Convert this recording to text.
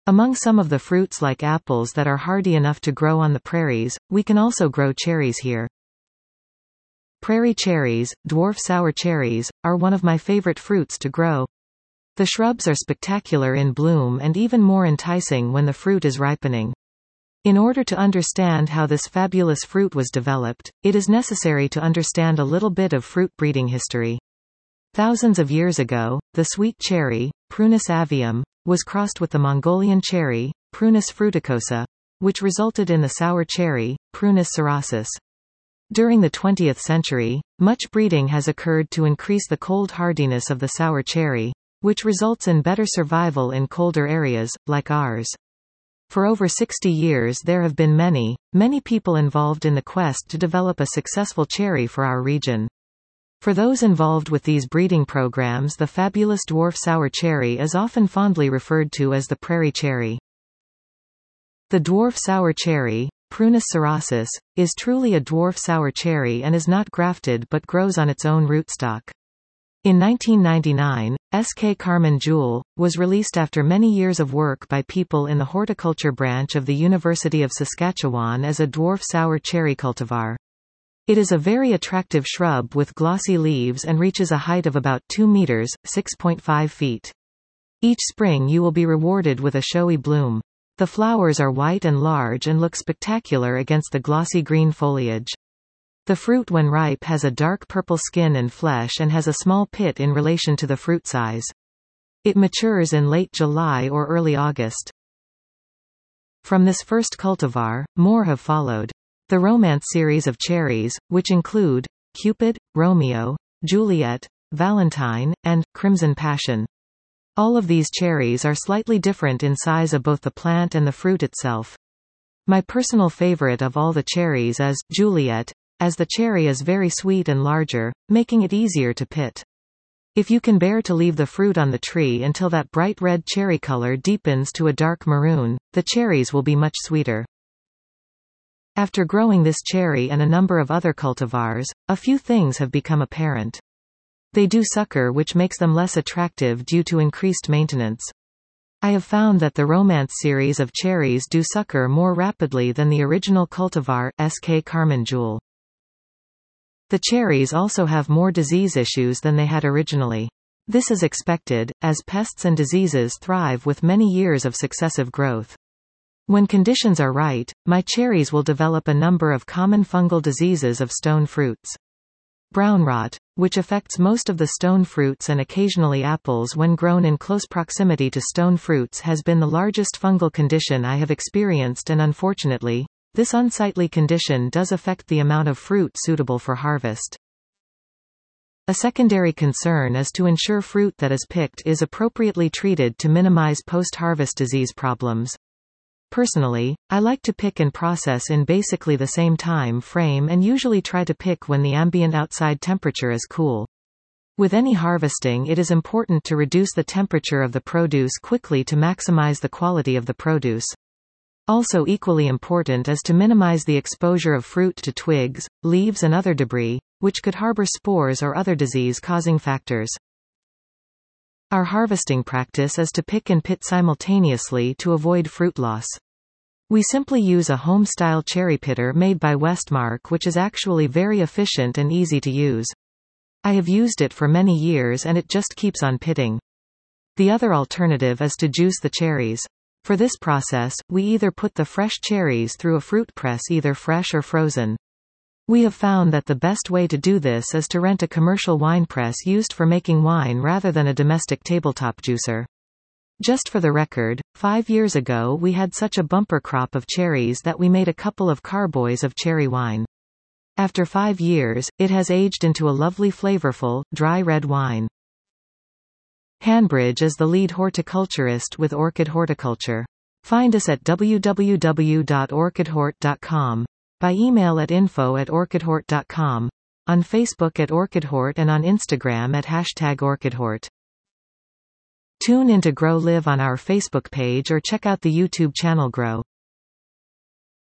Among some of the fruits like apples that are hardy enough to grow on the prairies, we can also grow cherries here. Prairie cherries, dwarf sour cherries, are one of my favorite fruits to grow. The shrubs are spectacular in bloom and even more enticing when the fruit is ripening. In order to understand how this fabulous fruit was developed, it is necessary to understand a little bit of fruit breeding history. Thousands of years ago, the sweet cherry, Prunus avium, was crossed with the Mongolian cherry, Prunus fruticosa, which resulted in the sour cherry, Prunus cerasus. During the 20th century, much breeding has occurred to increase the cold hardiness of the sour cherry, which results in better survival in colder areas, like ours. For over 60 years there have been many people involved in the quest to develop a successful cherry for our region. For those involved with these breeding programs, the fabulous dwarf sour cherry is often fondly referred to as the prairie cherry. The dwarf sour cherry, Prunus cerasus, is truly a dwarf sour cherry and is not grafted but grows on its own rootstock. In 1999, S.K. Carmen Jewel was released after many years of work by people in the horticulture branch of the University of Saskatchewan as a dwarf sour cherry cultivar. It is a very attractive shrub with glossy leaves and reaches a height of about 2 meters, 6.5 feet. Each spring you will be rewarded with a showy bloom. The flowers are white and large and look spectacular against the glossy green foliage. The fruit when ripe has a dark purple skin and flesh and has a small pit in relation to the fruit size. It matures in late July or early August. From this first cultivar, more have followed. The Romance series of cherries, which include Cupid, Romeo, Juliet, Valentine, and Crimson Passion. All of these cherries are slightly different in size of both the plant and the fruit itself. My personal favorite of all the cherries is Juliet, as the cherry is very sweet and larger, making it easier to pit. If you can bear to leave the fruit on the tree until that bright red cherry color deepens to a dark maroon, the cherries will be much sweeter. After growing this cherry and a number of other cultivars, a few things have become apparent. They do sucker, which makes them less attractive due to increased maintenance. I have found that the Romance series of cherries do sucker more rapidly than the original cultivar, S.K. Carmen Jewel. The cherries also have more disease issues than they had originally. This is expected, as pests and diseases thrive with many years of successive growth. When conditions are right, my cherries will develop a number of common fungal diseases of stone fruits. Brown rot, which affects most of the stone fruits and occasionally apples when grown in close proximity to stone fruits, has been the largest fungal condition I have experienced, and unfortunately, this unsightly condition does affect the amount of fruit suitable for harvest. A secondary concern is to ensure fruit that is picked is appropriately treated to minimize post-harvest disease problems. Personally, I like to pick and process in basically the same time frame and usually try to pick when the ambient outside temperature is cool. With any harvesting, it is important to reduce the temperature of the produce quickly to maximize the quality of the produce. Also equally important is to minimize the exposure of fruit to twigs, leaves and other debris, which could harbor spores or other disease-causing factors. Our harvesting practice is to pick and pit simultaneously to avoid fruit loss. We simply use a home-style cherry pitter made by Westmark, which is actually very efficient and easy to use. I have used it for many years and it just keeps on pitting. The other alternative is to juice the cherries. For this process, we either put the fresh cherries through a fruit press, either fresh or frozen. We have found that the best way to do this is to rent a commercial wine press used for making wine rather than a domestic tabletop juicer. Just for the record, 5 years ago we had such a bumper crop of cherries that we made a couple of carboys of cherry wine. After 5 years, it has aged into a lovely flavorful, dry red wine. Hanbridge is the lead horticulturist with Orchid Horticulture. Find us at www.orchidhort.com, by email at info@orchidhort.com, on Facebook at OrchidHort, and on Instagram at #OrchidHort. Tune in to Grow Live on our Facebook page or check out the YouTube channel Grow.